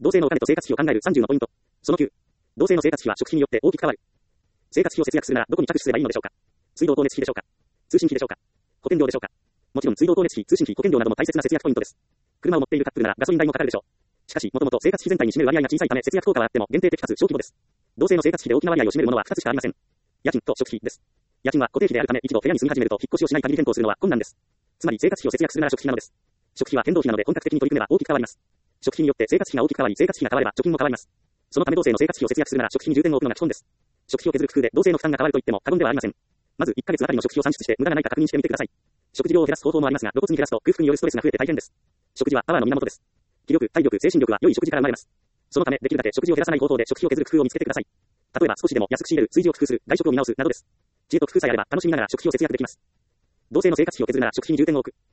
同性のお金と生活費を考える30のポイント。その9。同性の生活費は食費によって大きく変わる。生活費を節約するならどこに着手すればいいのでしょうか。水道光熱費でしょうか。通信費でしょうか。保険料でしょうか。もちろん水道光熱費、通信費、保険料なども大切な節約ポイントです。車を持っているカップルならガソリン代もかかるでしょう。しかし、もともと生活費全体に占める割合が小さいため節約効果はあっても限定的かつ小規模です。同性の生活費で大きな割合を占めるものは2つしかありません。家賃と食費です。家賃は固定費であるため一度部屋に住み始めると引っ越しをしない限り転校するのは困難です。つまり生活費を節約するなら食費なのです。食費は変動費なので本格的に取り組めば大きく変わります。食費によって生活費が大きく変わり、生活費が変われば貯金も変わります。そのため同性の生活費を節約するなら食費に重点を置くのが基本です。食費を削る工夫で同性の負担が変わると言っても過言ではありません。まず1ヶ月あたりの食費を算出して無駄がないか確認してみてください。食事量を減らす方法もありますが、露骨に減らすと空腹によるストレスが増えて大変です。食事はパワーの源です。気力、体力、精神力は良い食事から生まれます。そのためできるだけ食事を減らさない方法で食費を削る工夫を見つけてください。例えば少しでも安く仕入れる、炊事を工夫する、外食を見直すなどです。知恵と工夫さえあれば楽しみながら食費を節約できます。同性の生活費を削るなら食費に重点を置く。